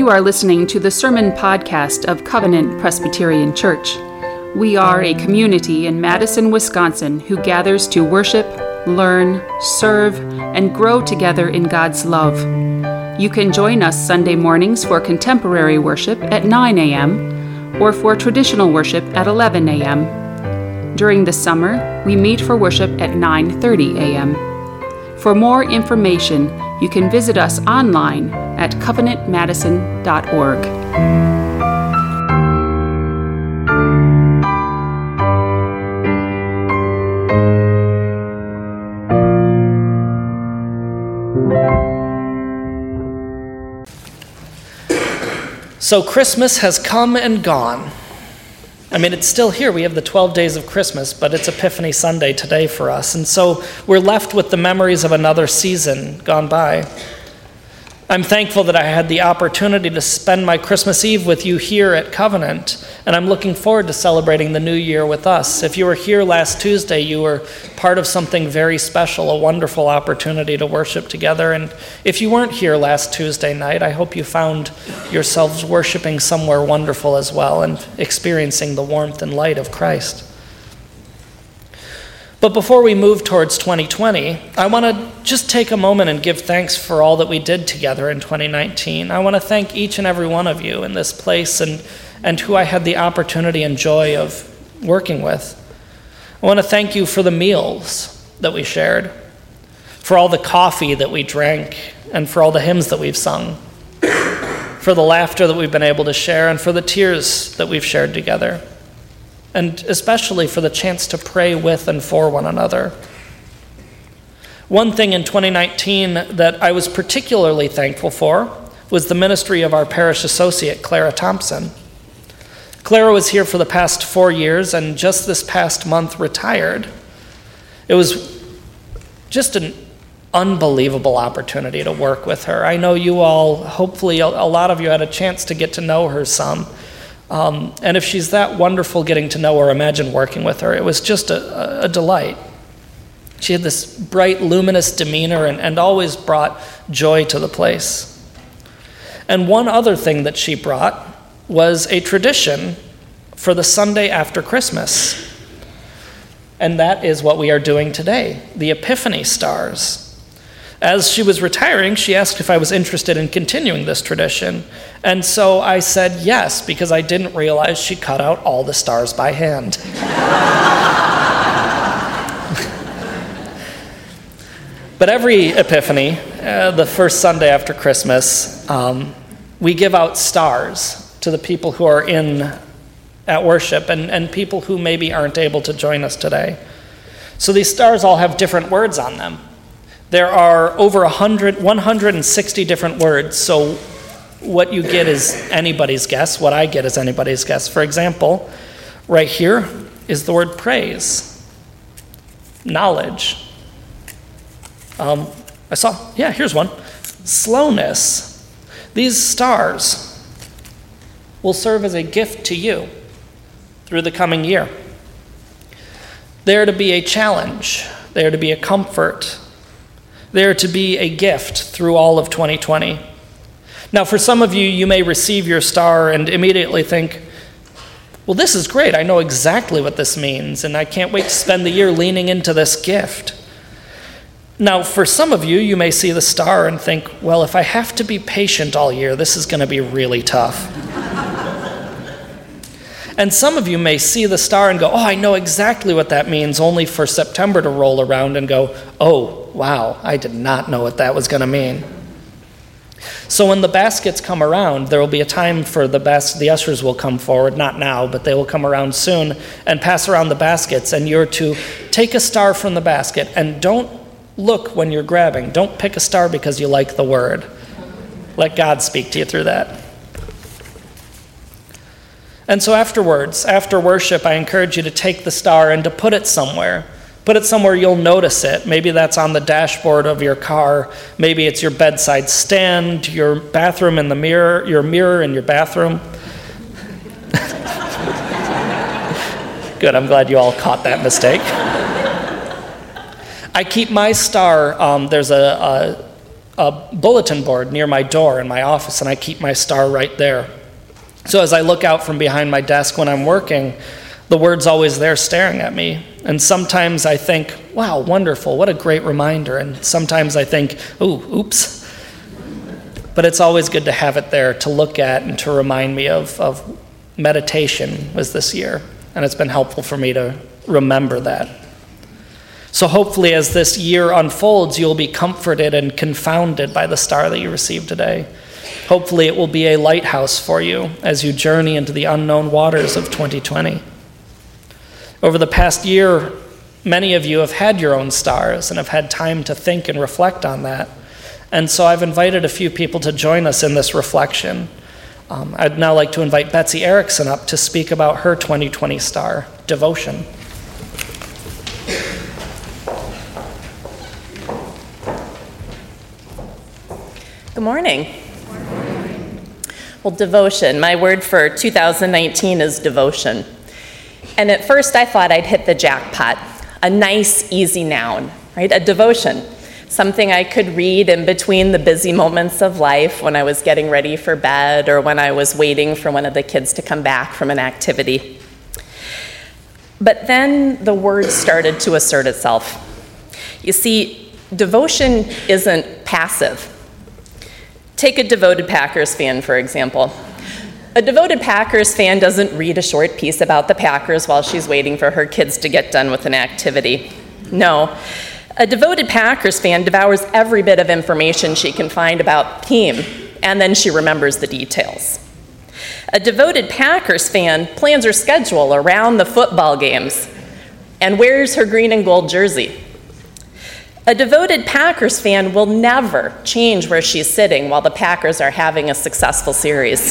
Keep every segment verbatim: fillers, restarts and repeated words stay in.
You are listening to the sermon podcast of Covenant Presbyterian Church. We are a community in Madison, Wisconsin who gathers to worship, learn, serve, and grow together in God's love. You can join us Sunday mornings for contemporary worship at nine a.m. or for traditional worship at eleven a.m. During the summer, we meet for worship at nine thirty a.m. For more information, you can visit us online at covenant madison dot org. So Christmas has come and gone. I mean, it's still here. We have the twelve days of Christmas, but it's Epiphany Sunday today for us. And so we're left with the memories of another season gone by. I'm thankful that I had the opportunity to spend my Christmas Eve with you here at Covenant, and I'm looking forward to celebrating the new year with us. If you were here last Tuesday, you were part of something very special, a wonderful opportunity to worship together. And if you weren't here last Tuesday night, I hope you found yourselves worshiping somewhere wonderful as well and experiencing the warmth and light of Christ. But before we move towards twenty twenty, I want to just take a moment and give thanks for all that we did together in twenty nineteen. I want to thank each and every one of you in this place and, and who I had the opportunity and joy of working with. I want to thank you for the meals that we shared, for all the coffee that we drank, and for all the hymns that we've sung, for the laughter that we've been able to share, and for the tears that we've shared together, and especially for the chance to pray with and for one another. One thing in twenty nineteen that I was particularly thankful for was the ministry of our parish associate, Clara Thompson. Clara was here for the past four years and just this past month retired. It was just an unbelievable opportunity to work with her. I know you all, hopefully a lot of you had a chance to get to know her some. Um, and if she's that wonderful getting to know her, imagine working with her. It was just a, a delight. She had this bright, luminous demeanor and, and always brought joy to the place. And one other thing that she brought was a tradition for the Sunday after Christmas. And that is what we are doing today, the Epiphany Stars. As she was retiring, she asked if I was interested in continuing this tradition. And so I said yes, because I didn't realize she cut out all the stars by hand. But every Epiphany, uh, the first Sunday after Christmas, um, we give out stars to the people who are in at worship and, and people who maybe aren't able to join us today. So these stars all have different words on them. There are over one hundred, one hundred sixty different words, so what you get is anybody's guess. What I get is anybody's guess. For example, right here is the word praise, knowledge. Um, I saw, yeah, here's one, slowness. These stars will serve as a gift to you through the coming year. They are to be a challenge. They are to be a comfort. They are to be a gift through all of twenty twenty. Now, for some of you, you may receive your star and immediately think, well, this is great. I know exactly what this means, and I can't wait to spend the year leaning into this gift. Now, for some of you, you may see the star and think, well, if I have to be patient all year, this is going to be really tough. And some of you may see the star and go, oh, I know exactly what that means, only for September to roll around and go, oh, wow, I did not know what that was going to mean. So when the baskets come around, there will be a time for the bas- the ushers will come forward, not now, but they will come around soon and pass around the baskets, and you're to take a star from the basket, and don't look when you're grabbing. Don't pick a star because you like the word. Let God speak to you through that. And so afterwards, after worship, I encourage you to take the star and to put it somewhere. Put it somewhere you'll notice it. Maybe that's on the dashboard of your car. Maybe it's your bedside stand, your bathroom in the mirror, your mirror in your bathroom. Good, I'm glad you all caught that mistake. I keep my star, um, there's a, a a bulletin board near my door in my office, and I keep my star right there. So as I look out from behind my desk when I'm working, the word's always there staring at me. And sometimes I think, wow, wonderful, what a great reminder. And sometimes I think, ooh, oops. But it's always good to have it there to look at and to remind me of, of meditation was this year. And it's been helpful for me to remember that. So hopefully as this year unfolds, you'll be comforted and confounded by the star that you received today. Hopefully it will be a lighthouse for you as you journey into the unknown waters of twenty twenty. Over the past year, many of you have had your own stars and have had time to think and reflect on that. And so I've invited a few people to join us in this reflection. Um, I'd now like to invite Betsy Erickson up to speak about her twenty twenty star, devotion. Good morning. Well, devotion, my word for two thousand nineteen is devotion. And at first I thought I'd hit the jackpot, a nice, easy noun, right? A devotion, something I could read in between the busy moments of life when I was getting ready for bed or when I was waiting for one of the kids to come back from an activity. But then the word started to assert itself. You see, devotion isn't passive. Take a devoted Packers fan, for example. A devoted Packers fan doesn't read a short piece about the Packers while she's waiting for her kids to get done with an activity. No, a devoted Packers fan devours every bit of information she can find about the team, and then she remembers the details. A devoted Packers fan plans her schedule around the football games and wears her green and gold jersey. A devoted Packers fan will never change where she's sitting while the Packers are having a successful series.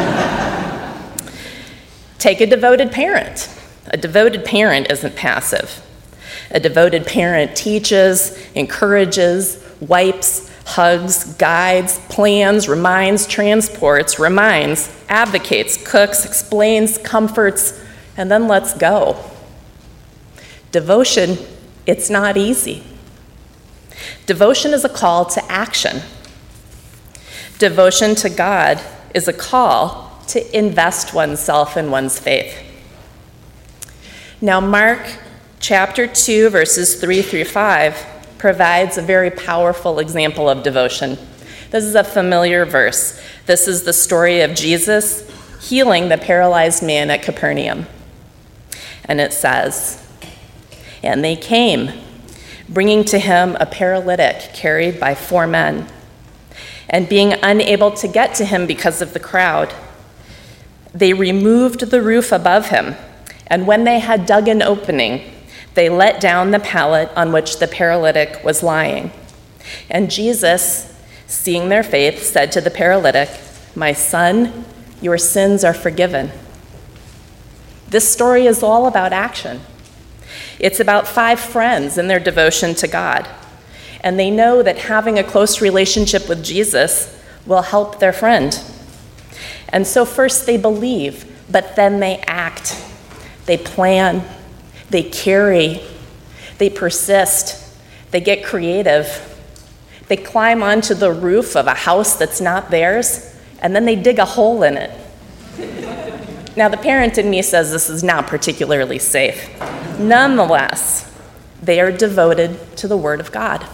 Take a devoted parent. A devoted parent isn't passive. A devoted parent teaches, encourages, wipes, hugs, guides, plans, reminds, transports, reminds, advocates, cooks, explains, comforts, and then lets go. Devotion, it's not easy. Devotion is a call to action. Devotion to God is a call to invest oneself in one's faith. Now, Mark chapter two, verses three through five provides a very powerful example of devotion. This is a familiar verse. This is the story of Jesus healing the paralyzed man at Capernaum. And it says, "And they came, bringing to him a paralytic carried by four men. And being unable to get to him because of the crowd, they removed the roof above him. And when they had dug an opening, they let down the pallet on which the paralytic was lying. And Jesus, seeing their faith, said to the paralytic, 'My son, your sins are forgiven.'" This story is all about action. It's about five friends and their devotion to God. And they know that having a close relationship with Jesus will help their friend. And so first they believe, but then they act. They plan, they carry, they persist, they get creative. They climb onto the roof of a house that's not theirs, and then they dig a hole in it. Now, the parent in me says this is not particularly safe. Nonetheless, they are devoted to the Word of God.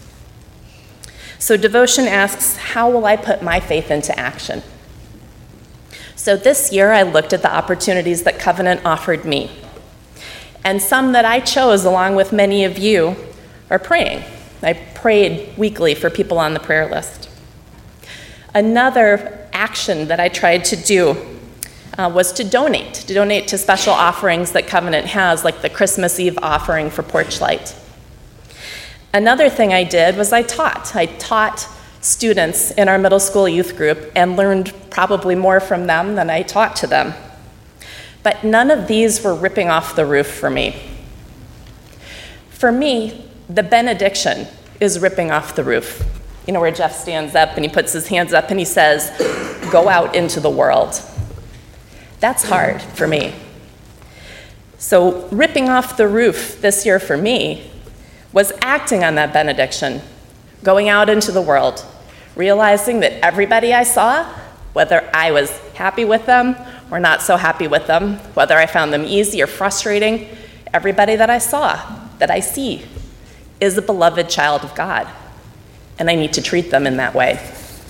So devotion asks, how will I put my faith into action? So this year, I looked at the opportunities that Covenant offered me. And some that I chose, along with many of you, are praying. I prayed weekly for people on the prayer list. Another action that I tried to do uh, was to donate, to donate to special offerings that Covenant has, like the Christmas Eve offering for Porchlight. Another thing I did was I taught. I taught students in our middle school youth group and learned probably more from them than I taught to them. But none of these were ripping off the roof for me. For me, the benediction is ripping off the roof. You know, where Jeff stands up and he puts his hands up and he says, "Go out into the world." That's hard for me. So ripping off the roof this year for me was acting on that benediction, going out into the world, realizing that everybody I saw, whether I was happy with them or not so happy with them, whether I found them easy or frustrating, everybody that I saw, that I see, is a beloved child of God, and I need to treat them in that way.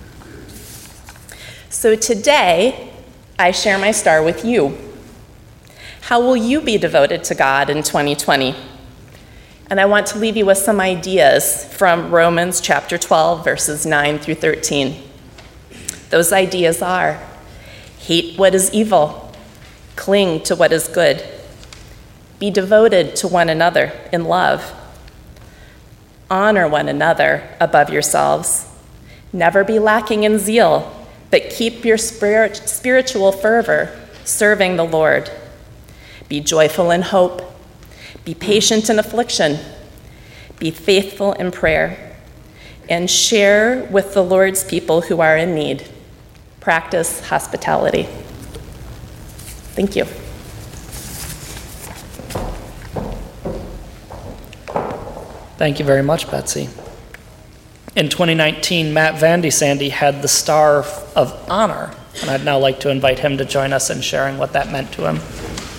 So today, I share my star with you. How will you be devoted to God in twenty twenty? And I want to leave you with some ideas from Romans chapter twelve, verses nine through thirteen. Those ideas are: hate what is evil, cling to what is good, be devoted to one another in love, honor one another above yourselves, never be lacking in zeal, but keep your spirit, spiritual fervor serving the Lord. Be joyful in hope, be patient in affliction, be faithful in prayer, and share with the Lord's people who are in need. Practice hospitality. Thank you. Thank you very much, Betsy. In twenty nineteen, Matt Vandy Sandy had the Star of Honor, and I'd now like to invite him to join us in sharing what that meant to him.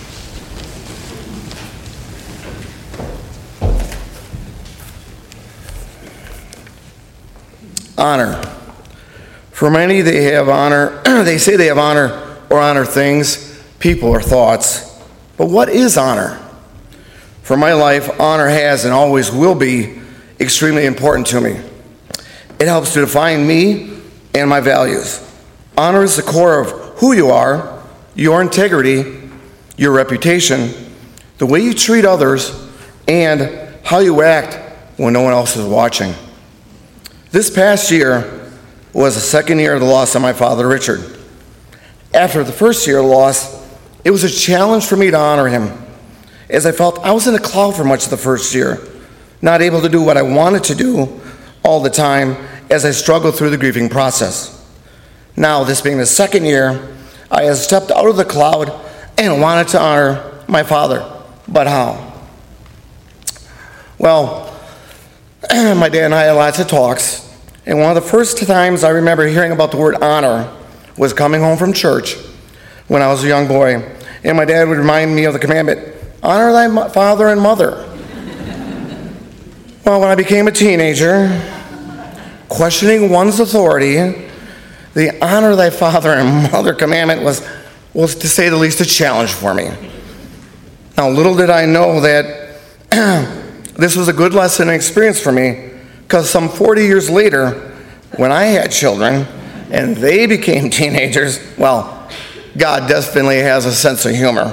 Honor. For many, they have honor, they say they have honor or honor things, people, or thoughts. But what is honor? For my life, honor has and always will be extremely important to me. It helps to define me and my values. Honor is the core of who you are, your integrity, your reputation, the way you treat others, and how you act when no one else is watching. This past year was the second year of the loss of my father, Richard. After the first year of the loss, it was a challenge for me to honor him, as I felt I was in a cloud for much of the first year, not able to do what I wanted to do all the time as I struggled through the grieving process. Now, this being the second year, I have stepped out of the cloud and wanted to honor my father. But how? Well, my dad and I had lots of talks, and one of the first times I remember hearing about the word honor was coming home from church when I was a young boy, and my dad would remind me of the commandment, honor thy mo- father and mother. Well, when I became a teenager, questioning one's authority, the honor thy father and mother commandment was, was to say the least, a challenge for me. Now, little did I know that this was a good lesson and experience for me, because some forty years later, when I had children and they became teenagers, well, God definitely has a sense of humor.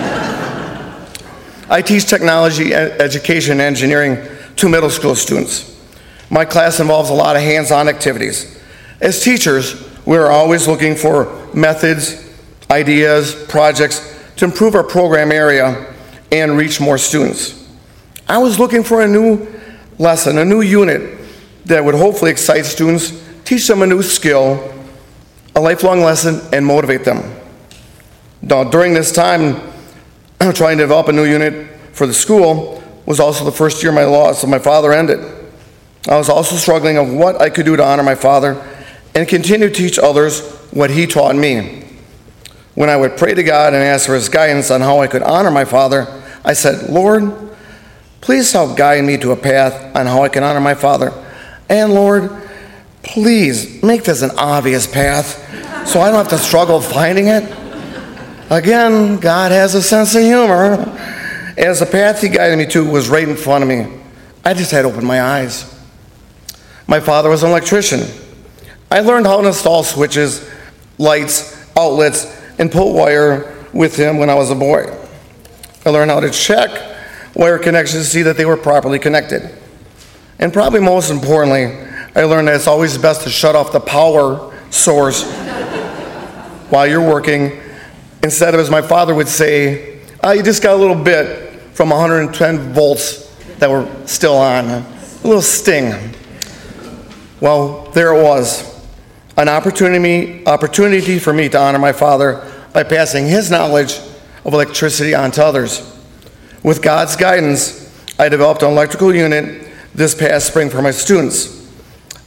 I teach technology, education, and engineering to middle school students. My class involves a lot of hands-on activities. As teachers, we are always looking for methods, ideas, projects to improve our program area and reach more students. I was looking for a new lesson, a new unit that would hopefully excite students, teach them a new skill, a lifelong lesson, and motivate them. Now, during this time, trying to develop a new unit for the school was also the first year my loss of my father ended. I was also struggling of what I could do to honor my father and continue to teach others what he taught me. When I would pray to God and ask for his guidance on how I could honor my father, I said, Lord, please help guide me to a path on how I can honor my father. And Lord, please make this an obvious path so I don't have to struggle finding it. Again, God has a sense of humor. As the path he guided me to was right in front of me, I just had to open my eyes. My father was an electrician. I learned how to install switches, lights, outlets, and pull wire with him when I was a boy. I learned how to check wire connections to see that they were properly connected. And probably most importantly, I learned that it's always best to shut off the power source while you're working, instead of, as my father would say, oh, you just got a little bit from one hundred ten volts that were still on, a little sting. Well, there it was, an opportunity, opportunity for me to honor my father by passing his knowledge of electricity on to others. With God's guidance, I developed an electrical unit this past spring for my students.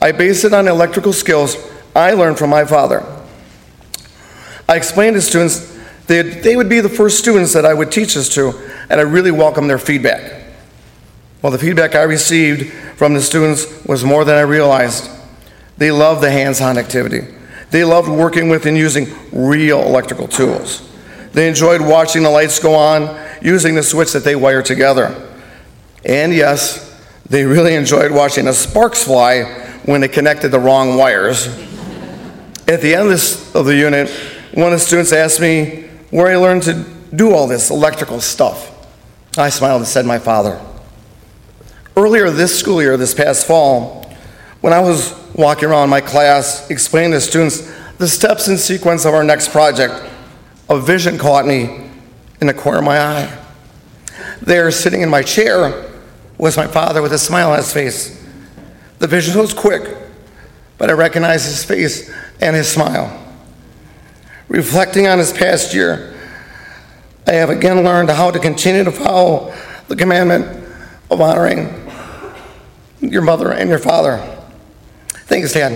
I based it on electrical skills I learned from my father. I explained to students that they would be the first students that I would teach this to, and I really welcomed their feedback. Well, the feedback I received from the students was more than I realized. They loved the hands-on activity. They loved working with and using real electrical tools. They enjoyed watching the lights go on, using the switch that they wired together. And yes, they really enjoyed watching the sparks fly when they connected the wrong wires. At the end of, this, of the unit, one of the students asked me where I learned to do all this electrical stuff. I smiled and said, my father. Earlier this school year, this past fall, when I was walking around my class explaining to students the steps and sequence of our next project, a vision caught me in the corner of my eye. There, sitting in my chair, was my father with a smile on his face. The vision was quick, but I recognized his face and his smile. Reflecting on this past year, I have again learned how to continue to follow the commandment of honoring your mother and your father. Thanks, Dad.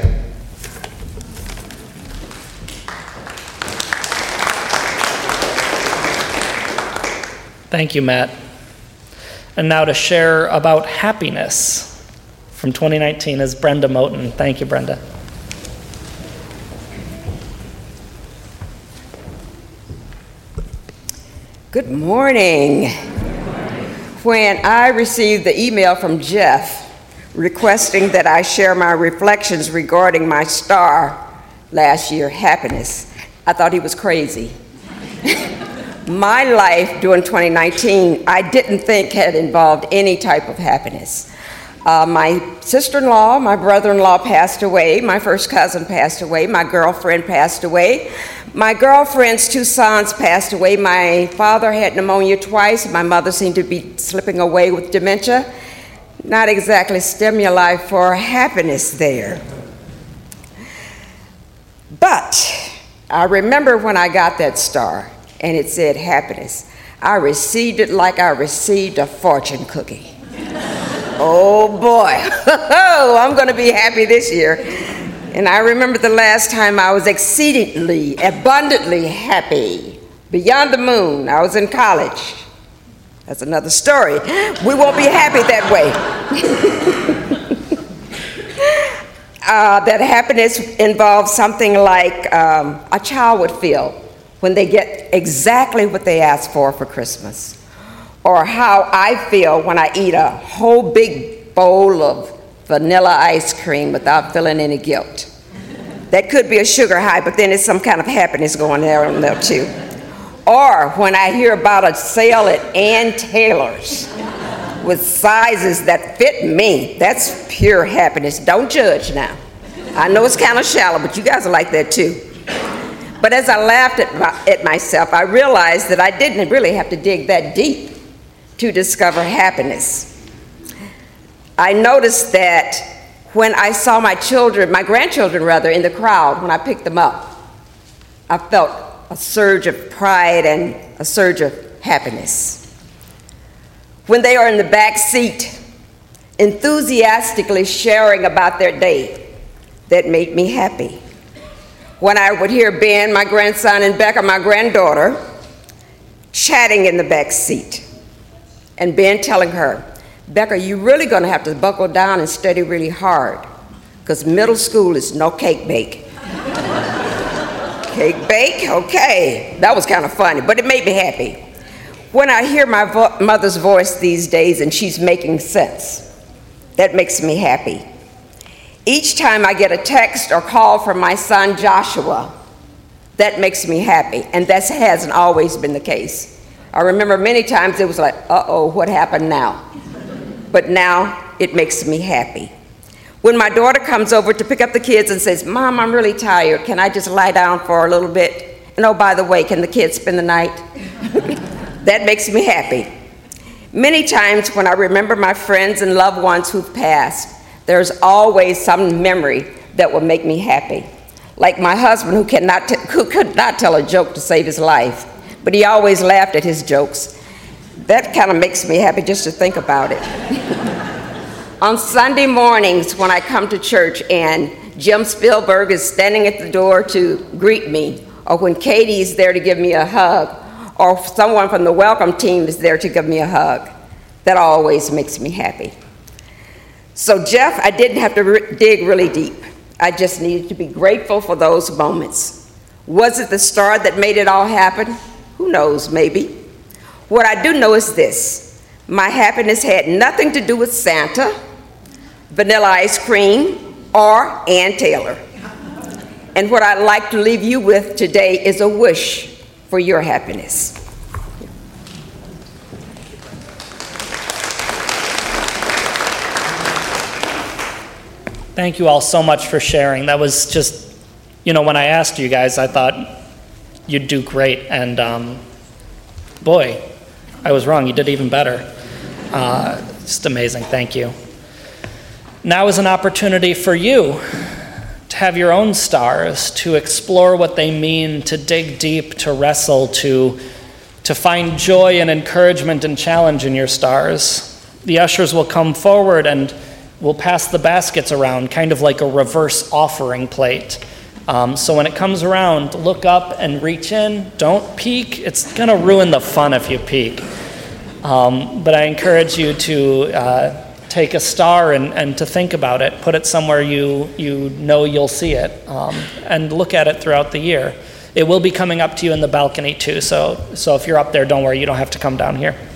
Thank you, Matt. And now to share about happiness from twenty nineteen is Brenda Moten. Thank you, Brenda. Good morning. When I received the email from Jeff requesting that I share my reflections regarding my star last year, happiness, I thought he was crazy. My life during twenty nineteen, I didn't think had involved any type of happiness. Uh, my sister-in-law, my brother-in-law passed away, my first cousin passed away, my girlfriend passed away, my girlfriend's two sons passed away, my father had pneumonia twice, my mother seemed to be slipping away with dementia. Not exactly stimuli for happiness there. But I remember when I got that star, and it said happiness. I received it like I received a fortune cookie. Oh boy, I'm gonna be happy this year. And I remember the last time I was exceedingly, abundantly happy, beyond the moon. I was in college. That's another story. We won't be happy that way. uh, that happiness involves something like um, a child would feel when they get exactly what they ask for for Christmas, or how I feel when I eat a whole big bowl of vanilla ice cream without feeling any guilt. That could be a sugar high, but then there's some kind of happiness going there on there too. Or when I hear about a sale at Ann Taylor's with sizes that fit me, that's pure happiness. Don't judge now. I know it's kind of shallow, but you guys are like that too. But as I laughed at, my, at myself, I realized that I didn't really have to dig that deep to discover happiness. I noticed that when I saw my children, my grandchildren rather, in the crowd, when I picked them up, I felt a surge of pride and a surge of happiness. When they are in the back seat, enthusiastically sharing about their day, that made me happy. When I would hear Ben, my grandson, and Becca, my granddaughter, chatting in the back seat, and Ben telling her, Becca, you're really gonna have to buckle down and study really hard, because middle school is no cake bake. Cake bake? Okay. That was kind of funny, but it made me happy. When I hear my vo- mother's voice these days and she's making sense, that makes me happy. Each time I get a text or call from my son Joshua, that makes me happy, and that hasn't always been the case. I remember many times it was like, uh-oh, what happened now? But now it makes me happy. When my daughter comes over to pick up the kids and says, Mom, I'm really tired, can I just lie down for a little bit? And oh, by the way, can the kids spend the night? That makes me happy. Many times when I remember my friends and loved ones who've passed, there's always some memory that will make me happy. Like my husband who, cannot t- who could not tell a joke to save his life, but he always laughed at his jokes. That kind of makes me happy just to think about it. On Sunday mornings when I come to church and Jim Spielberg is standing at the door to greet me, or when Katie's there to give me a hug, or someone from the welcome team is there to give me a hug, that always makes me happy. So Jeff, I didn't have to re- dig really deep. I just needed to be grateful for those moments. Was it the star that made it all happen? Who knows, maybe. What I do know is this: my happiness had nothing to do with Santa, vanilla ice cream, or Ann Taylor. And what I'd like to leave you with today is a wish for your happiness. Thank you all so much for sharing. That was just, you know, when I asked you guys, I thought you'd do great. And um, boy, I was wrong. You did even better. Uh, just amazing. Thank you. Now is an opportunity for you to have your own stars, to explore what they mean, to dig deep, to wrestle, to, to find joy and encouragement and challenge in your stars. The ushers will come forward and we'll pass the baskets around, kind of like a reverse offering plate. Um, so when it comes around, look up and reach in. Don't peek. It's going to ruin the fun if you peek. Um, but I encourage you to uh, take a star and, and to think about it. Put it somewhere you, you know you'll see it, um, and look at it throughout the year. It will be coming up to you in the balcony too, so, so if you're up there, don't worry, you don't have to come down here.